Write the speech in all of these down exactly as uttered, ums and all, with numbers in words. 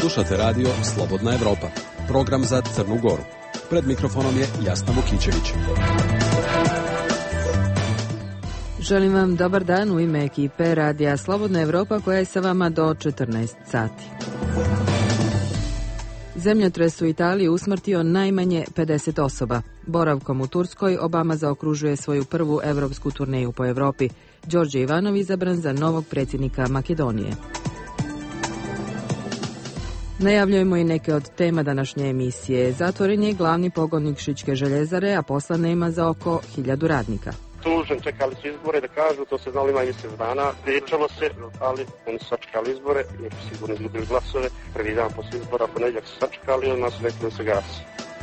Slušate radio Slobodna Evropa, program za Crnu Goru. Pred mikrofonom je Jasna Vukićević. Želim vam dobar dan u ime ekipe radija Slobodna Evropa koja je sa vama do četrnaest sati. Zemljotres u Italiji usmrtio najmanje pedeset osoba. Boravkom u Turskoj Obama zaokružuje svoju prvu evropsku turneju po Evropi. Đorđe Ivanov izabran za novog predsjednika Makedonije. Najavljujemo i neke od tema današnje emisije. Zatvoren je glavni pogon Nikšićke željezare, a posla nema za oko hiljadu radnika. Tužen, čekali su izbore da kažu, to se znali ima mjesec dana, pričalo se, ali oni su sačekali izbore, jer su sigurno izgubili glasove, prvi dan posle izbora, ponedjeljak su sačekali, onda su rekli da se gasi.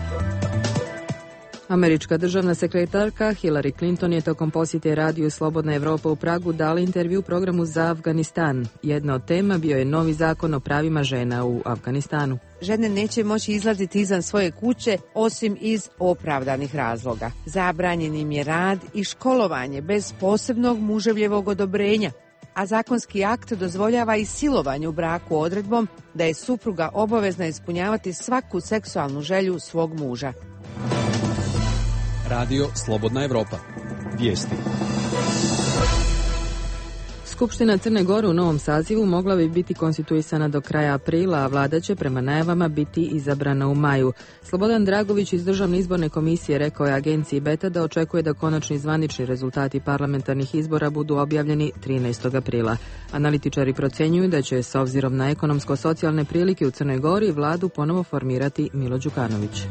Američka državna sekretarka Hillary Clinton je tokom posjete radiju Slobodna Evropa u Pragu dala intervju programu za Afganistan. Jedna od tema bio je novi zakon o pravima žena u Afganistanu. Žene neće moći izlaziti izvan svoje kuće osim iz opravdanih razloga. Zabranjen im je rad i školovanje bez posebnog muževljevog odobrenja, a zakonski akt dozvoljava i silovanje u braku odredbom da je supruga obavezna ispunjavati svaku seksualnu želju svog muža. Radio Slobodna Evropa. Vijesti. Skupština Crne Gore u novom sazivu mogla bi biti konstituisana do kraja aprila, a vlada će prema najavama biti izabrana u maju. Slobodan Dragović iz Državne izborne komisije rekao je agenciji Beta da očekuje da konačni zvanični rezultati parlamentarnih izbora budu objavljeni trinaestog aprila. Analitičari procjenjuju da će s obzirom na ekonomsko-socijalne prilike u Crnoj Gori vladu ponovo formirati Milo Đukanović.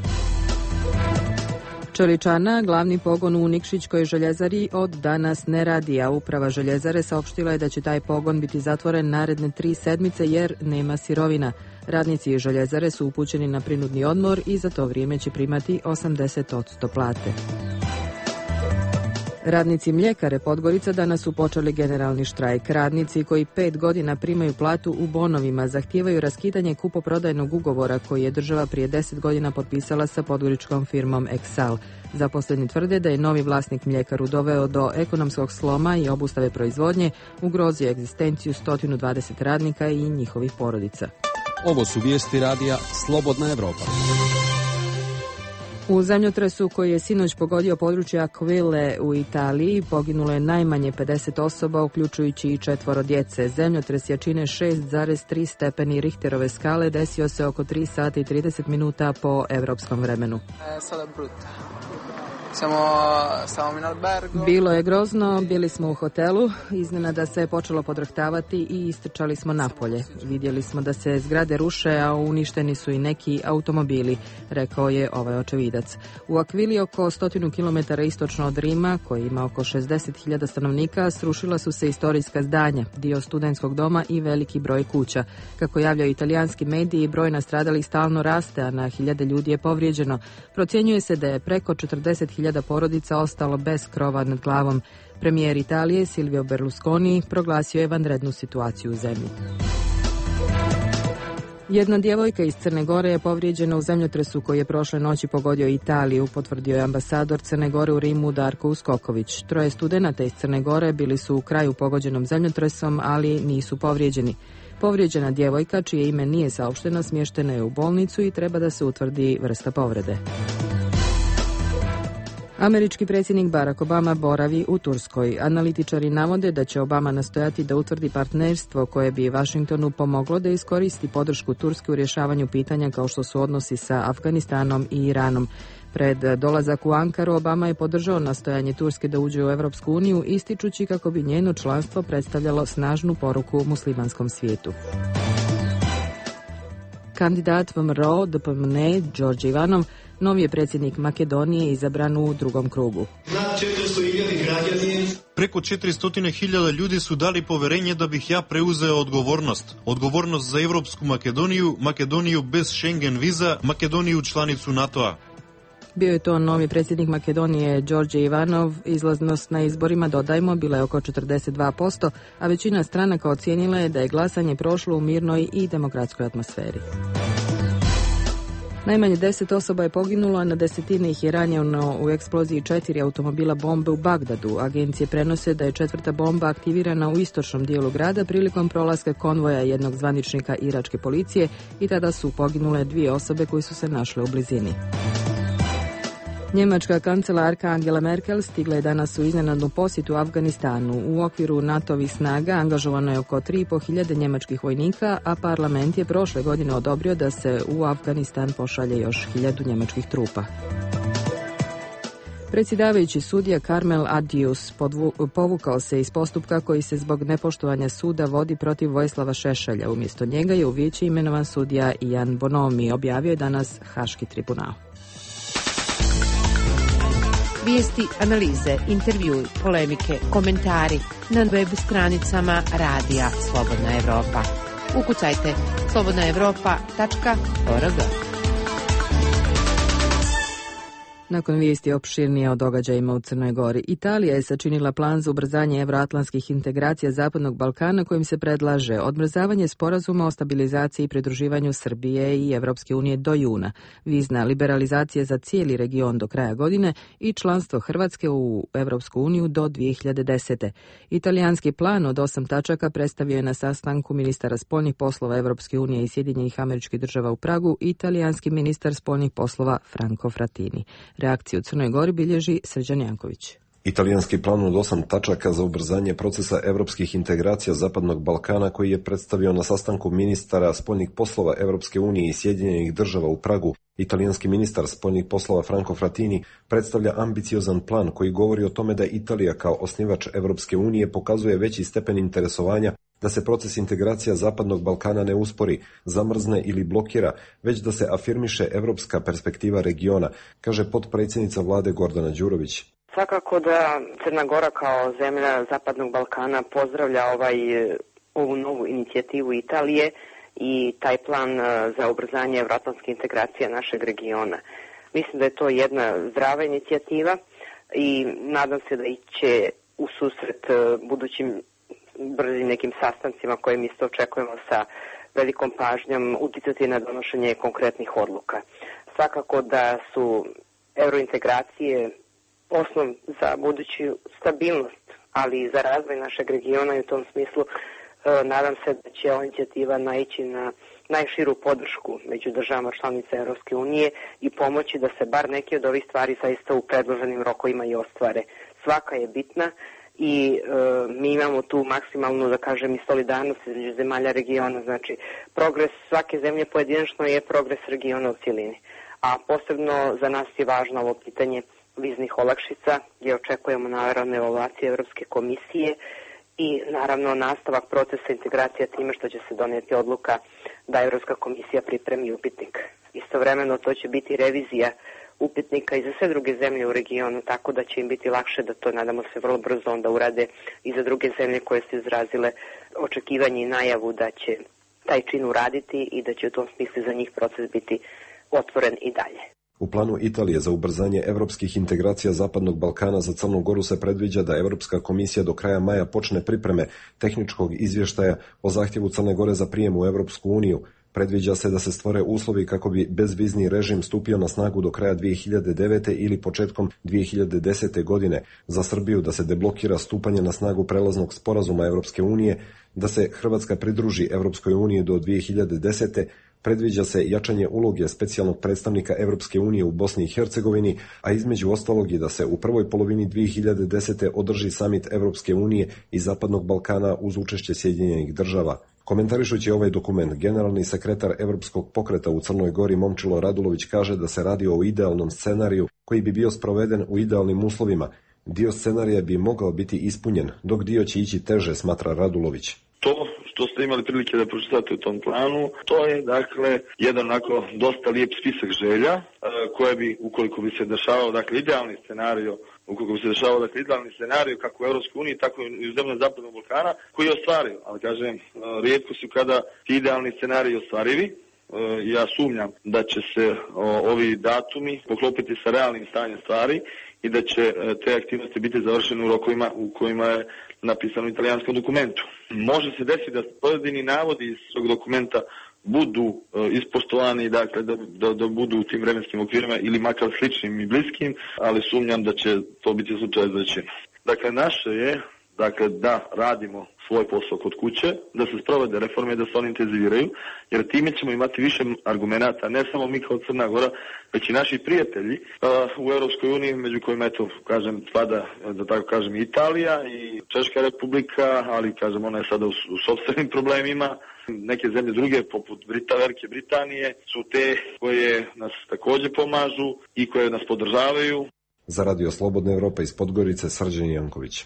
Čeličana, glavni pogon u Nikšićkoj željezari, od danas ne radi, a uprava željezare saopštila je da će taj pogon biti zatvoren naredne tri sedmice jer nema sirovina. Radnici željezare su upućeni na prinudni odmor i za to vrijeme će primati osamdeset posto plate. Radnici mljekare Podgorica danas su počeli generalni štrajk. Radnici koji pet godina primaju platu u bonovima zahtijevaju raskidanje kupoprodajnog ugovora koji je država prije deset godina potpisala sa podgoričkom firmom Exal. Zaposleni tvrde da je novi vlasnik mljekaru doveo do ekonomskog sloma i obustave proizvodnje, ugrozio egzistenciju sto dvadeset radnika i njihovih porodica. Ovo su vijesti radija Slobodna Evropa. U zemljotresu koji je sinoć pogodio područje Aquile u Italiji poginulo je najmanje pedeset osoba, uključujući i četvoro djece. Zemljotres jačine šest zarez tri stepeni Richterove skale desio se oko tri sata i trideset minuta po evropskom vremenu. Bilo je grozno, bili smo u hotelu, iznenada se je počelo podrhtavati i istrčali smo napolje. Vidjeli smo da se zgrade ruše, a uništeni su i neki automobili, rekao je ovaj očevidac. U Akvili, oko stotinu kilometara istočno od Rima, koji ima oko šezdeset hiljada stanovnika, srušila su se istorijska zdanja, dio studentskog doma i veliki broj kuća. Kako javljaju italijanski mediji, broj nastradalih stalno raste, a na hiljade ljudi je povrijeđeno. Procjenjuje se da je preko četrdeset hiljada porodica ostalo bez krova nad glavom. Premijer Italije Silvio Berlusconi proglasio je vanrednu situaciju u zemlji. Jedna djevojka iz Crne Gore je povrijeđena u zemljotresu koji je prošle noći pogodio Italiju, potvrdio je ambasador Crne Gore u Rimu Darko Uskoković. Troje studenata iz Crne Gore bili su u kraju pogođenom zemljotresom, ali nisu povrijeđeni. Povrijeđena djevojka, čije ime nije saopšteno, smještena je u bolnicu i treba da se utvrdi vrsta povrede. Američki predsjednik Barack Obama boravi u Turskoj. Analitičari navode da će Obama nastojati da utvrdi partnerstvo koje bi Washingtonu pomoglo da iskoristi podršku Turske u rješavanju pitanja kao što su odnosi sa Afganistanom i Iranom. Pred dolazak u Ankaru Obama je podržao nastojanje Turske da uđe u Europsku uniju, ističući kako bi njeno članstvo predstavljalo snažnu poruku muslimanskom svijetu. Kandidat V M R O D P M N E Đorđe Ivanov, novi je predsjednik Makedonije, izabran u drugom krugu. Preko četiristo hiljada ljudi su dali poverenje da bih ja preuzeo odgovornost. Odgovornost za Evropsku Makedoniju, Makedoniju bez Schengen viza, Makedoniju članicu NATO-a. Bio je to novi predsjednik Makedonije Đorđe Ivanov. Izlaznost na izborima, dodajmo, bila je oko četrdeset dva posto, a većina stranaka ocijenila je da je glasanje prošlo u mirnoj i demokratskoj atmosferi. Najmanje deset osoba je poginulo, a na desetine ih je ranjeno u eksploziji četiri automobila bombe u Bagdadu. Agencije prenose da je četvrta bomba aktivirana u istočnom dijelu grada prilikom prolaska konvoja jednog zvaničnika iračke policije i tada su poginule dvije osobe koje su se našle u blizini. Njemačka kancelarka Angela Merkel stigla je danas u iznenadnu posjetu Afganistanu. U okviru NATO-vih snaga angažovano je oko tri i po hiljade njemačkih vojnika, a parlament je prošle godine odobrio da se u Afganistan pošalje još hiljadu njemačkih trupa. Predsjedavajući sudija Karmel Adjus povukao se iz postupka koji se zbog nepoštovanja suda vodi protiv Vojislava Šešelja. Umjesto njega je u vijeće imenovan sudija Jan Bonomi, objavio je danas Haški tribunal. Vijesti, analize, intervjui, polemike, komentari na web stranicama Radija Slobodna Evropa. Ukucajte slobodna evropa tačka org. Nakon vijesti opširnije o događajima u Crnoj Gori, Italija je sačinila plan za ubrzanje evroatlantskih integracija Zapadnog Balkana kojim se predlaže odmrzavanje sporazuma o stabilizaciji i pridruživanju Srbije i Evropske unije do juna, vizna liberalizacija za cijeli region do kraja godine i članstvo Hrvatske u Evropsku uniju do dvije hiljade desete. Italijanski plan od osam tačaka predstavio je na sastanku ministara spoljnih poslova Evropske unije i Sjedinjenih Američkih Država u Pragu italijanski ministar spoljnih poslova Franco Frattini. Reakciju u Crnoj Gori bilježi Srđan Janković. Italijanski plan od osam tačaka za ubrzanje procesa evropskih integracija Zapadnog Balkana koji je predstavio na sastanku ministara spoljnih poslova Evropske unije i Sjedinjenih Država u Pragu, italijanski ministar spoljnih poslova Franco Frattini predstavlja ambiciozan plan koji govori o tome da Italija kao osnivač Evropske unije pokazuje veći stepen interesovanja da se proces integracija Zapadnog Balkana ne uspori, zamrzne ili blokira, već da se afirmiše evropska perspektiva regiona, kaže potpredsjednica vlade Gordana Đurović. Svakako da Crna Gora kao zemlja Zapadnog Balkana pozdravlja ovaj, ovu novu inicijativu Italije i taj plan za ubrzanje evroatlantske integracije našeg regiona. Mislim da je to jedna zdrava inicijativa i nadam se da će u susret budućim brzim nekim sastancima koje mi isto očekujemo sa velikom pažnjom uticati na donošenje konkretnih odluka. Svakako da su eurointegracije osnov za buduću stabilnost, ali i za razvoj našeg regiona i u tom smislu e, nadam se da će ova inicijativa naići na najširu podršku među državama članica Europske unije i pomoći da se bar neke od ovih stvari zaista u predloženim rokovima i ostvare. Svaka je bitna i e, mi imamo tu maksimalnu, da kažem, i solidarnost između zemalja regiona. Znači, progres svake zemlje pojedinačno je progres regiona u cjelini. A posebno za nas je važno ovo pitanje viznih olakšica, gdje očekujemo naravno evaluaciju Europske komisije i naravno nastavak procesa integracije time što će se donijeti odluka da Europska komisija pripremi upitnik. Istovremeno to će biti revizija upitnika i za sve druge zemlje u regionu, tako da će im biti lakše da to, nadamo se, vrlo brzo onda urade i za druge zemlje koje su izrazile očekivanje i najavu da će taj čin uraditi i da će u tom smislu za njih proces biti otvoren i dalje. U planu Italije za ubrzanje evropskih integracija Zapadnog Balkana za Crnu Goru se predviđa da Europska komisija do kraja maja počne pripreme tehničkog izvještaja o zahtjevu Crne Gore za prijem u Europsku uniju. Predviđa se da se stvore uslovi kako bi bezvizni režim stupio na snagu do kraja dvije hiljade devete. ili početkom dvije hiljade desete. godine, za Srbiju da se deblokira stupanje na snagu prelaznog sporazuma Europske unije, da se Hrvatska pridruži Europskoj uniji do dvije hiljade desete. Predviđa se jačanje uloge specijalnog predstavnika Europske unije u Bosni i Hercegovini, a između ostalog i da se u prvoj polovini dvije hiljade desete. održi samit Europske unije i Zapadnog Balkana uz učešće Sjedinjenih Država. Komentarišući ovaj dokument, generalni sekretar Europskog pokreta u Crnoj Gori Momčilo Radulović kaže da se radi o idealnom scenariju koji bi bio sproveden u idealnim uslovima. Dio scenarija bi mogao biti ispunjen, dok dio će ići teže, smatra Radulović. To što ste imali prilike da pročitate u tom planu, to je dakle jedan onako dosta lijep spisak želja koje bi, ukoliko bi se dešavao, dakle idealni scenario, ukoliko bi se dešavao dakle idealni scenario kako u Europskoj uniji, tako i u zemljama Zapadnog Balkana, koji je ostvario. Ali kažem, rijetko su kada ti idealni scenariji ostvarivi. Ja sumnjam da će se ovi datumi poklopiti sa realnim stanjem stvari i da će te aktivnosti biti završene u rokovima u kojima je napisano u italijanskom dokumentu. Može se desiti da pojedini navodi iz tog dokumenta budu e, ispoštovani, dakle da, da, da budu u tim vremenskim okvirima ili makar sličnim i bliskim, ali sumnjam da će to biti slučaj za većinu. Dakle, naše je dakle, da radimo svoj posao kod kuće, da se sprovede reforme i da se oni intenziviraju, jer time ćemo imati više argumenata, ne samo mi kao Crna Gora, već i naši prijatelji uh, u Europskoj uniji, među kojima, eto, kažem, spada, da tako kažem, Italija i Češka republika, ali, kažem, ona je sada u, u sopstvenim problemima. Neke zemlje druge, poput Brita, Velike Britanije, su te koje nas također pomažu i koje nas podržavaju. Za Radio Slobodna Evropa iz Podgorice, Srđan Janković.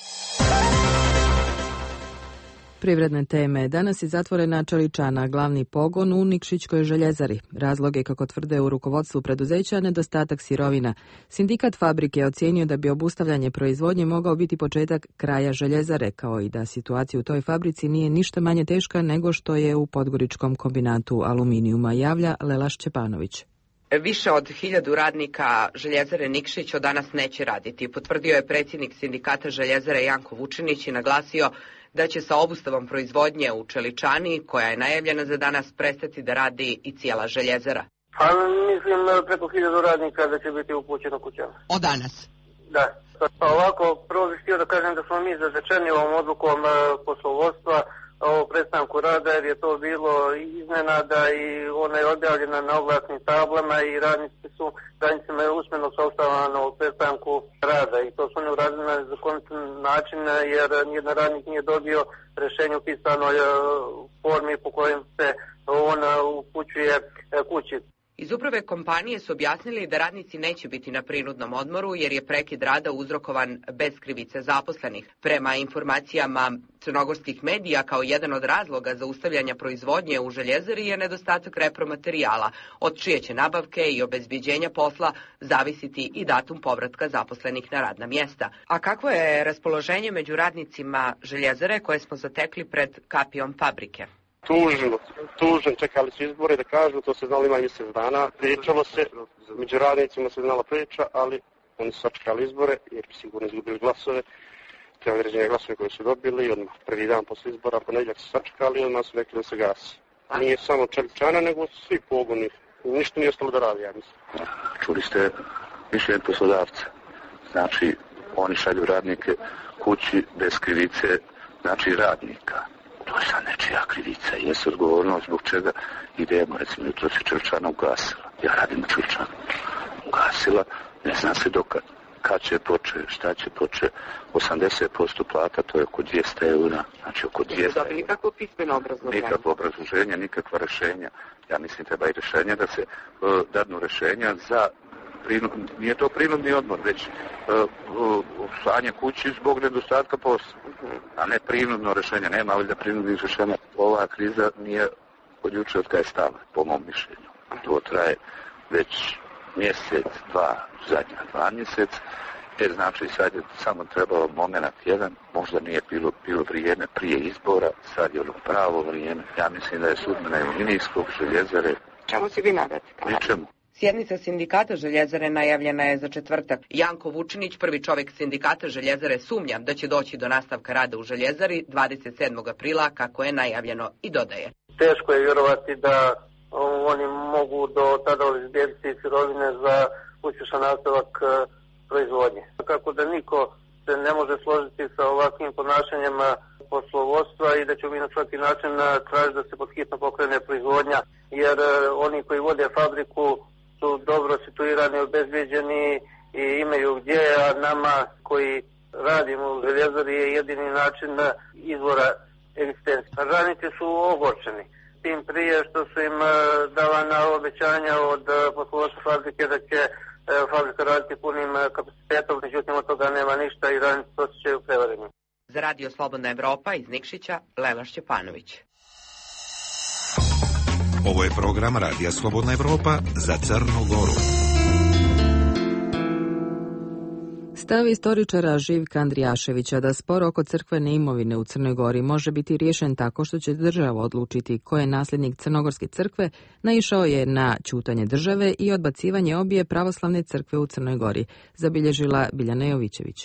Privredne teme. Danas je zatvorena čeličana, glavni pogon u Nikšićkoj željezari. Razlog je, kako tvrde u rukovodstvu preduzeća, nedostatak sirovina. Sindikat fabrike je ocijenio da bi obustavljanje proizvodnje mogao biti početak kraja željezare, kao i da situacija u toj fabrici nije ništa manje teška nego što je u Podgoričkom kombinatu aluminijuma, javlja Lela Šćepanović. Više od hiljadu radnika željezare Nikšić od danas neće raditi, potvrdio je predsjednik sindikata željezare Janko Vučinić i naglasio da će sa obustavom proizvodnje u čeličani, koja je najavljena za danas, prestati da radi i cijela željezara. Pa mislim preko hiljadu radnika da će biti upućeno kućama. Od danas? Da. Pa ovako, prvo bih htio da kažem da smo mi zatečeni ovom odlukom poslovodstva o prestanku rada, jer je to bilo iznenada i ona je objavljena na oglasnim tablama i radnici su, radnicima je usmeno saopštavano o prestanku rada i to su oni uradili na zakonit način, jer nijedan radnik nije dobio rješenje u pisanoj formi po kojem se on upućuje kući. Iz uprave kompanije su objasnili da radnici neće biti na prinudnom odmoru jer je prekid rada uzrokovan bez krivice zaposlenih. Prema informacijama crnogorskih medija, kao jedan od razloga zaustavljanja proizvodnje u željezari je nedostatak repromaterijala, od čije će nabavke i obezbjeđenja posla zavisiti i datum povratka zaposlenih na radna mjesta. A kakvo je raspoloženje među radnicima željezare koje smo zatekli pred kapijom fabrike? Tužno, tužno, čekali su izbore da kažu, to se znalo ima mjesec dana, pričalo se, među radnicima se znala priča, ali oni su sačekali izbore jer bi sigurno izgubili glasove, te određene glasove koje su dobili, odmah prvi dan posle izbora, ponedjeljak su sačekali i odmah su rekli da se gasi. Nije samo čeličana, nego svi pogoni, ništa nije ostalo da radi, ja mislim. Čuli ste mišljenje poslodavca, znači oni šalju radnike kući bez krivice, znači radnika. To je sad nečija krivica i jesu odgovornost zbog čega idemo, recimo, jutro se čeličana ugasila. Ja radim u čeličanu. Ugasila, ne zna se dokad. Kad će poče, šta će poče, osamdeset posto plata, to je oko dvjesto eura, znači oko dvjesto eura. Nikakvo pismeno obrazloženje? Nikakvo obrazloženje, nikakva rešenja. Ja mislim treba i rešenja da se uh, dadnu rešenja za Prinu, nije to prinudni odmor, već slanje uh, uh, kući zbog nedostatka posla, a ne prinudno rješenje. Nema li da prinudnih rješenja? Ova kriza nije od juče od kada je stala, po mom mišljenju. To traje već mjesec, dva, zadnja dva mjesec, jer znači sad je samo trebalo moment jedan, možda nije bilo, bilo vrijeme prije izbora, sad je ono pravo vrijeme. Ja mislim da je sudbina aluminijskog željezare. Čemu si vi nadati? Ničemu. Sjednica sindikata željezare najavljena je za četvrtak. Janko Vučinić, prvi čovjek sindikata željezare, sumnja da će doći do nastavka rada u željezari dvadeset sedmog aprila, kako je najavljeno, i dodaje. Teško je vjerovati da oni mogu do tada obezbijediti sirovine za uspješan nastavak proizvodnje. Kako da niko se ne može složiti sa ovakvim ponašanjem poslovodstva i da ćemo mi na svaki način tražiti da se pod hitno pokrene proizvodnja, jer oni koji vode fabriku su dobro situirani, obezbijeđeni i imaju gdje, a nama koji radimo u željezari je jedini način izvora egzistencije. Radnici su ogorčeni, tim prije što su im davana obećanja od poslovodstva fabrike da će fabrika raditi punim kapacitetom, međutim od toga nema ništa i radnici se osjećaju prevareni. Za Radio Slobodna Evropa iz Nikšića, Lela Šćepanović. Ovo je program Radija Slobodna Evropa za Crnu Goru. Stav istoričara Živka Andrijaševića da spor oko crkvene imovine u Crnoj Gori može biti riješen tako što će država odlučiti ko je nasljednik Crnogorske crkve, naišao je na ćutanje države i odbacivanje obje pravoslavne crkve u Crnoj Gori, zabilježila Biljana Jovićević.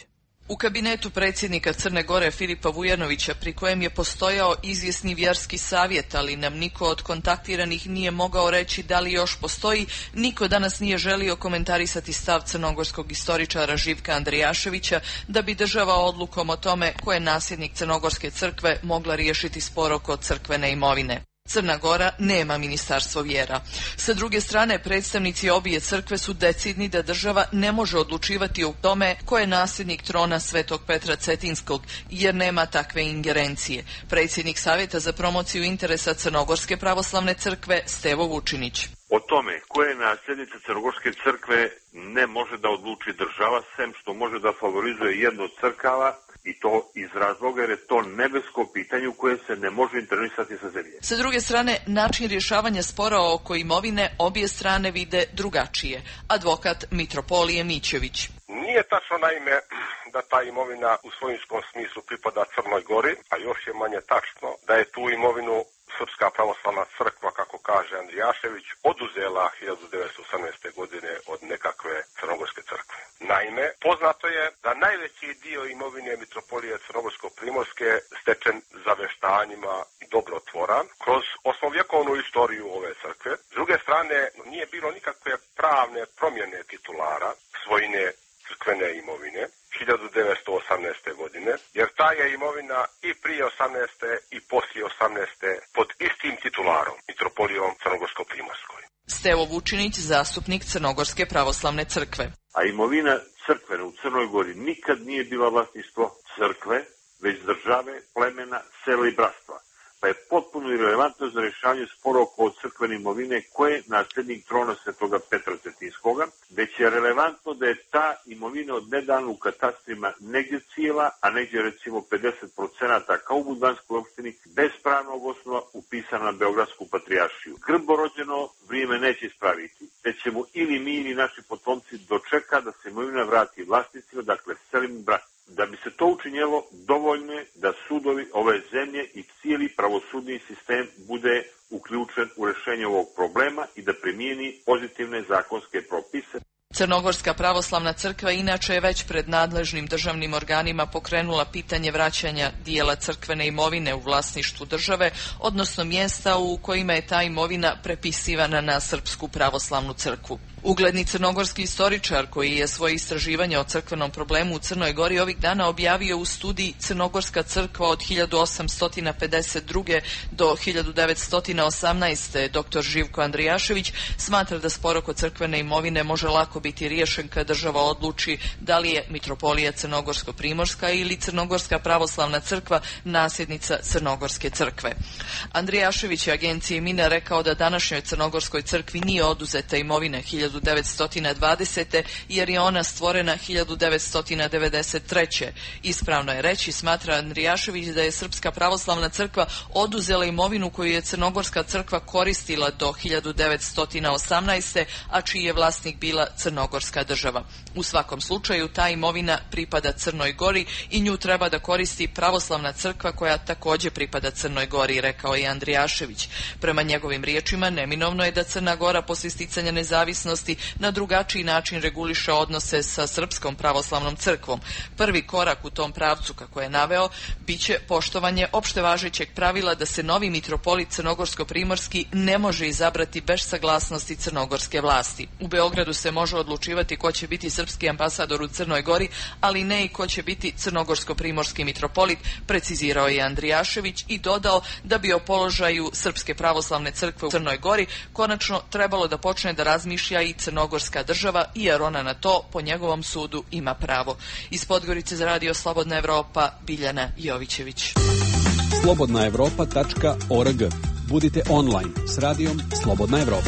U kabinetu predsjednika Crne Gore Filipa Vujanovića, pri kojem je postojao izvjesni vjerski savjet, ali nam niko od kontaktiranih nije mogao reći da li još postoji, niko danas nije želio komentarisati stav crnogorskog istoričara Živka Andrijaševića da bi država odlukom o tome ko je nasljednik Crnogorske crkve mogla riješiti spor oko crkvene imovine. Crna Gora nema ministarstvo vjera. Sa druge strane, predstavnici obje crkve su decidni da država ne može odlučivati o tome ko je nasljednik trona Svetog Petra Cetinskog, jer nema takve ingerencije. Predsjednik Savjeta za promociju interesa Crnogorske pravoslavne crkve Stevo Vučinić. O tome ko je nasljednica Crnogorske crkve ne može da odluči država, sem što može da favorizuje jednu od crkava, i to iz razloga jer je to nebesko pitanje u koje se ne može intervenisati sa zemlje. Sa druge strane, način rješavanja spora oko imovine obje strane vide drugačije. Advokat Mitropolije Mićević. Nije tačno naime da ta imovina u svojinskom smislu pripada Crnoj Gori, a još je manje tačno da je tu imovinu Srpska pravoslavna crkva, kako kaže Andrijašević, oduzela hiljadu devetsto osamnaeste. godine od nekakve Crnogorske crkve. Naime, poznato je da najveći dio imovine Mitropolije Crnogorsko-primorske stečen zaveštanjima i dobrotvoran kroz osmovjekovnu istoriju ove crkve. S druge strane, nije bilo nikakve pravne promjene titulara svojine crkvene imovine hiljadu devetsto osamnaeste. godine, jer ta je imovina i prije osamnaeste i poslije osamnaeste pod istim titularom, Mitropolijom Crnogorsko-primorskoj. Stevo Vučinić, zastupnik Crnogorske pravoslavne crkve. A imovina crkvena u Crnoj Gori nikad nije bila vlasništvo crkve, već države, plemena, sela i bratstva. Pa je potpuno irelevantno za rješavanje spora oko crkvene imovine ko je nasljednik trona Svetoga Petra Cetinskoga, već je relevantno da je ta imovina od nedavno u katastrima negdje cijela, a negdje recimo pedeset procenata kao u Budanskoj opštini bez pravnog osnova upisana na Beogradsku patrijaršiju. Grborođeno vrijeme neće ispraviti, već ćemo ili mi ili naši potomci dočeka da se imovina vrati vlasnicima, dakle selim bratima. Da bi se to učinjelo, dovoljno je da sudovi ove zemlje i cijeli pravosudni sistem bude uključen u rješenje ovog problema i da primijeni pozitivne zakonske propise. Crnogorska pravoslavna crkva inače je već pred nadležnim državnim organima pokrenula pitanje vraćanja dijela crkvene imovine u vlasništvu države, odnosno mjesta u kojima je ta imovina prepisivana na Srpsku pravoslavnu crkvu. Ugledni crnogorski istoričar koji je svoje istraživanje o crkvenom problemu u Crnoj Gori ovih dana objavio u studiji Crnogorska crkva od hiljadu osamsto pedeset druge. do hiljadu devetsto osamnaeste. Doktor Živko Andrijašević smatra da spor oko crkvene imovine može lako biti riješen kad država odluči da li je Mitropolija Crnogorsko-primorska ili Crnogorska pravoslavna crkva nasljednica Crnogorske crkve. Andrijašević je agenciji Mina rekao da današnjoj Crnogorskoj crkvi nije oduzeta imovina hiljadu devetsto dvadesete. jer je ona stvorena hiljadu devetsto devedeset treće. Ispravno je reći, smatra Andrijašević, da je Srpska pravoslavna crkva oduzela imovinu koju je Crnogorska crkva koristila do hiljadu devetsto osamnaeste. a čiji je vlasnik bila Crnogorska država. U svakom slučaju ta imovina pripada Crnoj Gori i nju treba da koristi pravoslavna crkva koja također pripada Crnoj Gori, rekao je Andrijašević. Prema njegovim riječima, neminovno je da Crna Gora poslije sticanja nezavisnosti na drugačiji način reguliše odnose sa Srpskom pravoslavnom crkvom. Prvi korak u tom pravcu, kako je naveo, biće poštovanje opštevažećeg pravila da se novi mitropolit Crnogorsko-primorski ne može izabrati bez saglasnosti crnogorske vlasti. U Beogradu se može odlučivati ko će biti srpski ambasador u Crnoj Gori, ali ne i ko će biti Crnogorsko-primorski mitropolit, precizirao je Andrijašević i dodao da bi o položaju Srpske pravoslavne crkve u Crnoj Gori konačno trebalo da počne da razmišlja i Crnogorska država, jer ona na to, po njegovom sudu, ima pravo. Iz Podgorice za radio Slobodna Evropa, Biljana Jovićević. slobodna evropa tačka org. Budite online s radijom Slobodna Evropa.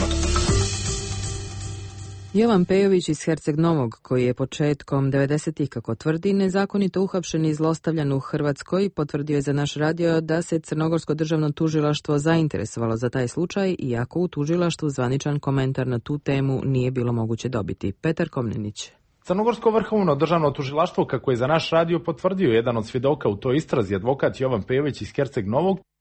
Jovan Pejović iz Herceg Novog, koji je početkom devedesetih, kako tvrdi, nezakonito uhapšen i zlostavljan u Hrvatskoj, potvrdio je za naš radio da se Crnogorsko državno tužilaštvo zainteresovalo za taj slučaj, iako u tužilaštvu zvaničan komentar na tu temu nije bilo moguće dobiti. Petar Komnenić. Crnogorsko vrhovno državno tužilaštvo, kako je za naš radio potvrdio jedan od svjedoka u toj istrazi, advokat Jovan Pejović iz Herceg Novog,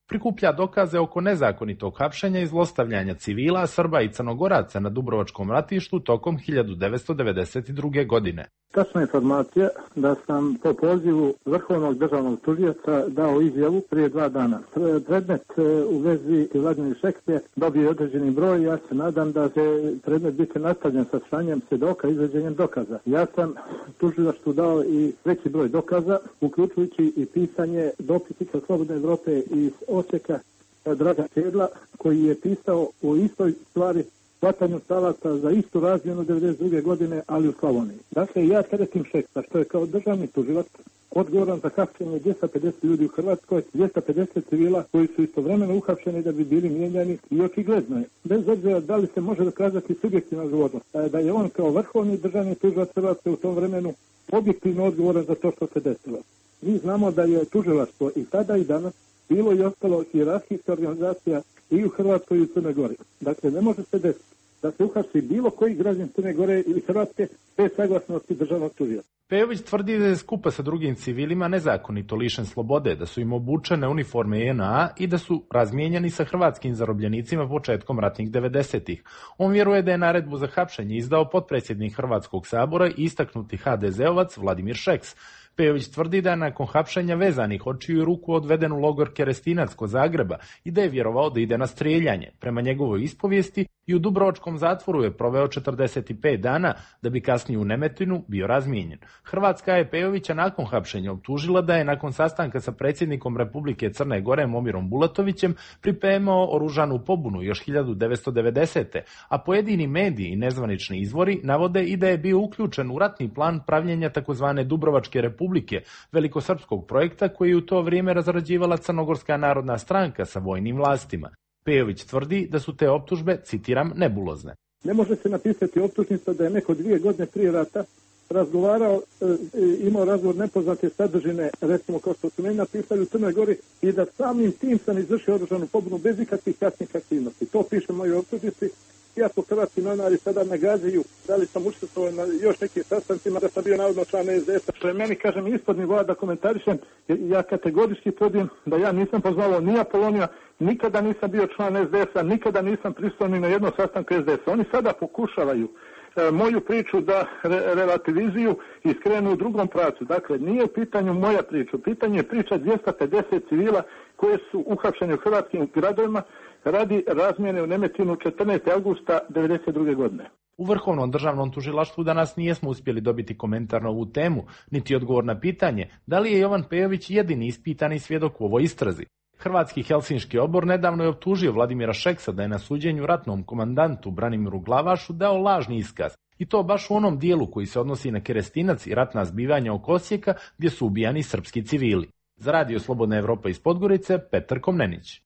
prikuplja dokaze oko nezakonitog hapšenja i zlostavljanja civila, Srba i Crnogoraca na Dubrovačkom ratištu tokom hiljadu devetsto devedeset druge. godine. Tačna informacija da sam po pozivu Vrhovnog državnog tužioca dao izjavu prije dva dana. Predmet u vezi Vladimir Šeks je dobio određeni broj. Ja se nadam da će predmet biti nastavljen sa slanjem svjedoka i izvođenjem dokaza. Ja sam tužilaštvu dao i veći broj dokaza, uključujući i pisanje dopisnika Slobodne Evrope iz Osijeka Draga Čedla, koji je pisao o istoj stvari, hvatanju talaca za istu razmjenu devedeset druge. godine, ali u Slavoniji. Dakle, ja teretim Šeksa, što je kao državni tužilac odgovoran za hapšenje dvjesto pedeset ljudi u Hrvatskoj, dvjesto pedeset civila koji su istovremeno uhapšeni da bi bili mijenjani, i očigledno je, bez obzira da li se može dokazati subjektivna odgovornost, da je on kao vrhovni državni tužilac Hrvatske u tom vremenu objektivno odgovoran za to što se desilo. Mi znamo da je tužilaštvo i tada i danas bilo i ostalo hijerarhijska organizacija i u Hrvatskoj i u Crnoj Gori. Dakle, ne može se desiti da se uhapsi bilo koji građanin Crne Gore ili Hrvatske bez saglasnosti državnog tužioca. Pejović tvrdi da je skupa sa drugim civilima nezakonito lišen slobode, da su im obučene uniforme J N A i da su razmijenjeni sa hrvatskim zarobljenicima početkom ratnih devedesetih. On vjeruje da je naredbu za hapšenje izdao potpredsjednik Hrvatskog sabora i istaknuti ha de zeovac Vladimir Šeks. Pejović tvrdi da je nakon hapšenja vezanih očiju i ruku odveden u logor Kerestinac kod Zagreba i da je vjerovao da ide na strijeljanje. Prema njegovoj ispovijesti i u Dubrovačkom zatvoru je proveo četrdeset pet dana, da bi kasnije u Nemetinu bio razmijenjen. Hrvatska je Pejovića nakon hapšenja optužila da je nakon sastanka sa predsjednikom Republike Crne Gore Momirom Bulatovićem pripremao oružanu pobunu još hiljadu devetsto devedesete. a pojedini mediji i nezvanični izvori navode i da je bio uključen u ratni plan pravljenja takozvane Dubrovačke republike, velikosrpskog projekta koji je u to vrijeme razrađivala Crnogorska narodna stranka sa vojnim vlastima. Pejović tvrdi da su te optužbe, citiram, nebulozne. Ne može se napisati optužnica da je neko dvije godine prije rata razgovarao, imao razgovor nepoznate sadržine, recimo kao što su meni napisali u Crnoj Gori, i da samim tim sam izvršio oružanu pobunu bez ikakvih kasnih aktivnosti. To piše moji optužnici. Iako hrvatski novinari sada nagađaju da li sam učestvovao na još nekim sastancima, da sam bio navodno član es de es a, što je meni, kažem, ispod nivoa da komentarišem. Ja kategorički tvrdim da ja nisam pozvao ni Apolonija, nikada nisam bio član es de es a, nikada nisam prisutovao ni na jednom sastanku es de es a. Oni sada pokušavaju e, moju priču da re, relativizuju i skrenu u drugom pravcu. Dakle, nije u pitanju moja priča, u pitanju je priča dvjesto pedeset civila koje su uhapšeni u hrvatskim gradovima radi razmjene u Nemetinu četrnaestog avgusta devedeset druge. godine. U Vrhovnom državnom tužilaštvu danas nijesmo uspjeli dobiti komentar na ovu temu, niti odgovor na pitanje da li je Jovan Pejović jedini ispitani svjedok u ovoj istrazi. Hrvatski Helsinški odbor nedavno je optužio Vladimira Šeksa da je na suđenju ratnom komandantu Branimiru Glavašu dao lažni iskaz, i to baš u onom dijelu koji se odnosi na Kerestinac i ratna zbivanja oko Osijeka gdje su ubijani srpski civili. Za Radio Slobodna Evropa iz Podgorice, Petar Komnenić.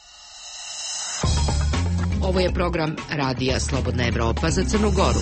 Ovo je program Radija Slobodna Evropa za Crnu Goru.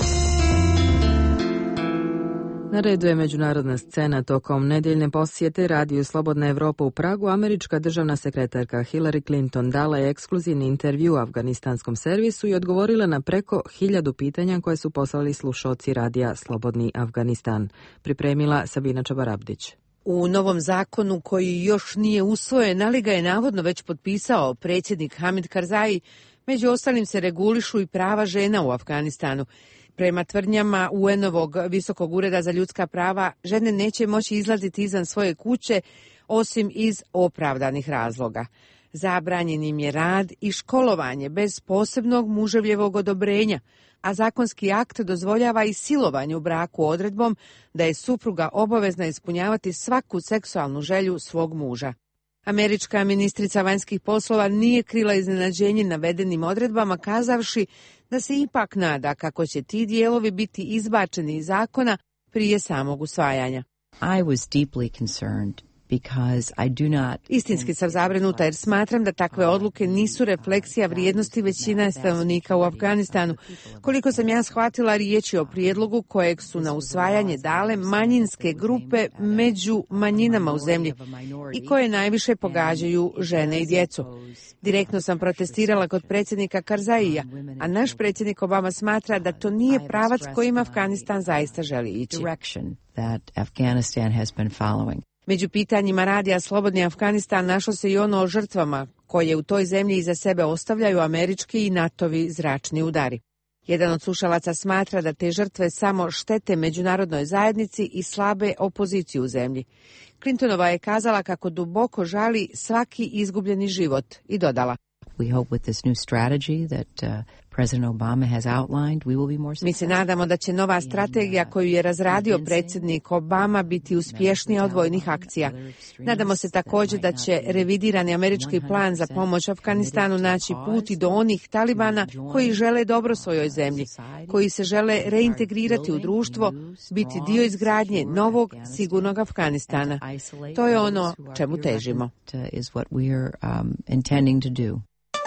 Na redu je međunarodna scena. Tokom nedjeljne posjete Radiju Slobodna Evropa u Pragu, američka državna sekretarka Hillary Clinton dala je ekskluzivni intervju u afganistanskom servisu i odgovorila na preko hiljadu pitanja koje su poslali slušaoci Radija Slobodni Afganistan. Pripremila Sabina Čabarabdić. U novom zakonu koji još nije usvojen, ali ga je navodno već potpisao predsjednik Hamid Karzai, među ostalim se regulišu i prava žena u Afganistanu. Prema tvrdnjama U N-ovog Visokog ureda za ljudska prava, žene neće moći izlaziti izvan svoje kuće osim iz opravdanih razloga. Zabranjen im je rad i školovanje bez posebnog muževljevog odobrenja, a zakonski akt dozvoljava i silovanje u braku odredbom da je supruga obavezna ispunjavati svaku seksualnu želju svog muža. Američka ministrica vanjskih poslova nije krila iznenađenje navedenim odredbama, kazavši da se ipak nada kako će ti dijelovi biti izbačeni iz zakona prije samog usvajanja. I was deeply concerned because I do not... Istinski sam zabrinuta jer smatram da takve odluke nisu refleksija vrijednosti većine stanovnika u Afganistanu. Koliko sam ja shvatila, riječ je o prijedlogu kojeg su na usvajanje dale manjinske grupe među manjinama u zemlji i koje najviše pogađaju žene i djecu. Direktno sam protestirala kod predsjednika Karzaija, a naš predsjednik Obama smatra da to nije pravac kojim Afganistan zaista želi ići. Među pitanjima radija Slobodni Afganistan našlo se i ono o žrtvama koje u toj zemlji iza sebe ostavljaju američki i natovi zračni udari. Jedan od slušalaca smatra da te žrtve samo štete međunarodnoj zajednici i slabe opoziciju u zemlji. Clintonova je kazala kako duboko žali svaki izgubljeni život i dodala: We hope with this new strategy that uh, President Obama has outlined, we will be more successful. Mi se nadamo da će nova strategija koju je razradio predsjednik Obama biti uspješnija od vojnih akcija. Nadamo se također da će revidirani američki plan za pomoć Afganistanu naći put i do onih talibana koji žele dobro svojoj zemlji, koji se žele reintegrirati u društvo, biti dio izgradnje novog, sigurnog Afganistana. To je ono čemu težimo. Is what we're um, intending to do.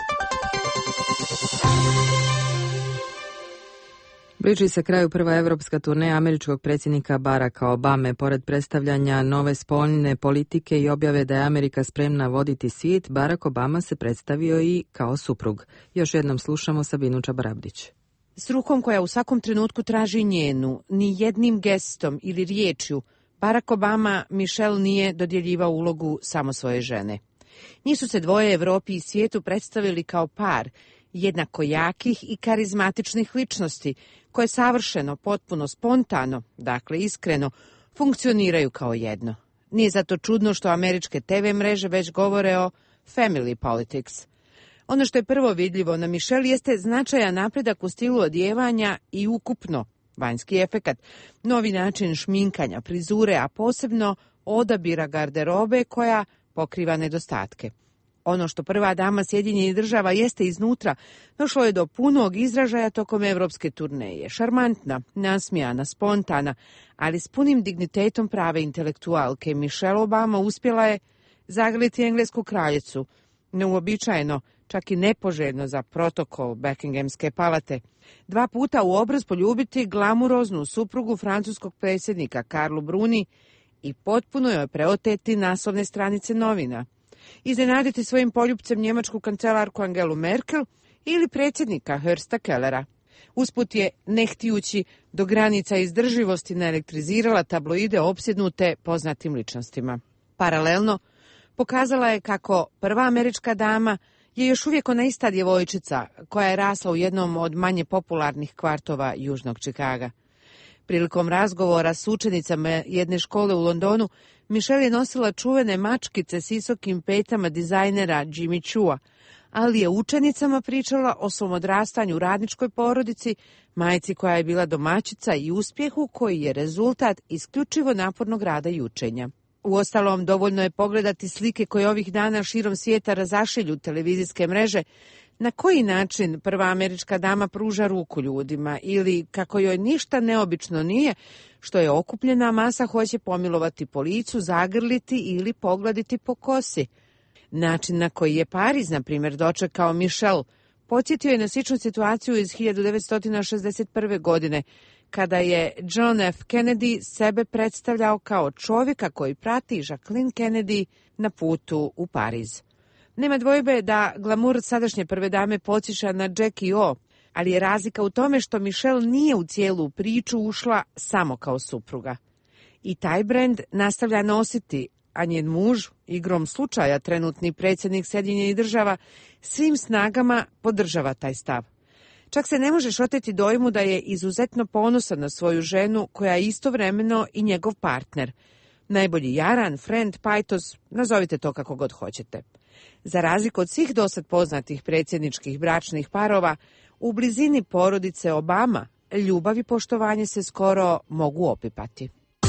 Bliži se kraju prva evropska turneja američkog predsjednika Baracka Obame. Pored predstavljanja nove spoljne politike i objave da je Amerika spremna voditi svijet, Barack Obama se predstavio i kao suprug. Još jednom slušamo Sabinu Čabarabdić. S rukom koja u svakom trenutku traži njenu, ni jednim gestom ili riječju, Barack Obama Michelle nije dodjeljivao ulogu samo svoje žene. Njih su se dvoje Evropi i svijetu predstavili kao par, jednako jakih i karizmatičnih ličnosti, koje savršeno, potpuno spontano, dakle iskreno, funkcioniraju kao jedno. Nije zato čudno što američke te ve mreže već govore o family politics. Ono što je prvo vidljivo na Michelle jeste značajan napredak u stilu odjevanja i ukupno vanjski efekat, novi način šminkanja, frizure, a posebno odabira garderobe koja pokriva nedostatke. Ono što prva dama Sjedinjenih Država jeste iznutra, došlo je do punog izražaja tokom evropske turneje. Šarmantna, nasmijana, spontana, ali s punim dignitetom prave intelektualke, Michelle Obama uspjela je zagrliti englesku kraljicu, neuobičajeno, čak i nepoželjno za protokol Buckinghamske palate. Dva puta u obraz poljubiti glamuroznu suprugu francuskog predsjednika Karlu Bruni i potpuno joj preoteti naslovne stranice novina. Iznenaditi svojim poljupcem njemačku kancelarku Angelu Merkel ili predsjednika Horsta Kellera. Usput je, ne htijući, do granica izdrživosti naelektrizirala tabloide opsjednute poznatim ličnostima. Paralelno, pokazala je kako prva američka dama je još uvijek ona ista djevojčica koja je rasla u jednom od manje popularnih kvartova južnog Čikaga. Prilikom razgovora s učenicama jedne škole u Londonu, Michelle je nosila čuvene mačkice s visokim petama dizajnera Jimmy Chua, ali je učenicama pričala o svom odrastanju u radničkoj porodici, majci koja je bila domaćica i uspjehu koji je rezultat isključivo napornog rada i učenja. Uostalom, dovoljno je pogledati slike koje ovih dana širom svijeta razašilju televizijske mreže, na koji način prva američka dama pruža ruku ljudima ili, kako joj ništa neobično nije, što je okupljena masa hoće pomilovati po licu, zagrliti ili pogladiti po kosi. Način na koji je Pariz, na primjer, dočekao Michelle, podsjetio je na sličnu situaciju iz hiljadu devetsto šezdeset prve. godine, kada je John F. Kennedy sebe predstavljao kao čovjeka koji prati Jacqueline Kennedy na putu u Pariz. Nema dvojbe da glamur sadašnje prve dame podsjeća na Jackie O, ali je razlika u tome što Michelle nije u cijelu priču ušla samo kao supruga. I taj brend nastavlja nositi, a njen muž, igrom slučaja trenutni predsjednik Sjedinjenih Država, svim snagama podržava taj stav. Čak se ne možeš oteti dojmu da je izuzetno ponosan na svoju ženu koja je istovremeno i njegov partner. Najbolji jaran, friend, pajtos, nazovite to kako god hoćete. Za razliku od svih dosad poznatih predsjedničkih bračnih parova, u blizini porodice Obama ljubav i poštovanje se skoro mogu opipati.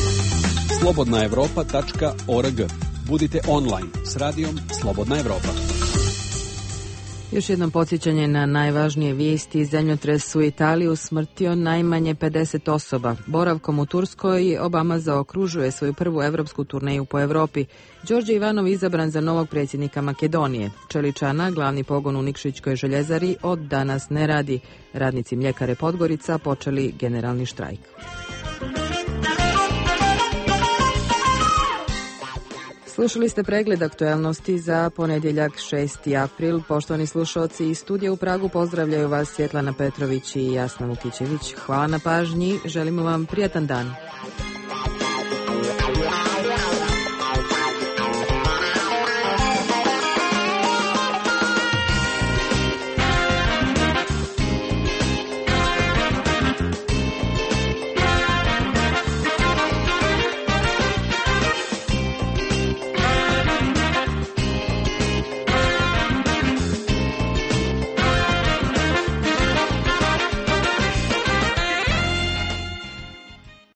slobodna evropa tačka org. Budite online s radijom Slobodna Evropa. Još jednom podsjećanje na najvažnije vijesti. Zemljotres u Italiji usmrtio najmanje pedeset osoba. Boravkom u Turskoj Obama zaokružuje svoju prvu evropsku turneju po Europi. Đorđe Ivanov izabran za novog predsjednika Makedonije. Čeličana, glavni pogon u Nikšićkoj željezari, od danas ne radi. Radnici mljekare Podgorica počeli generalni štrajk. Slušali ste pregled aktualnosti za ponedjeljak šesti april. Poštovani slušalci, iz studija u Pragu pozdravljaju vas Svjetlana Petrović i Jasna Vukićević. Hvala na pažnji, želimo vam prijatan dan.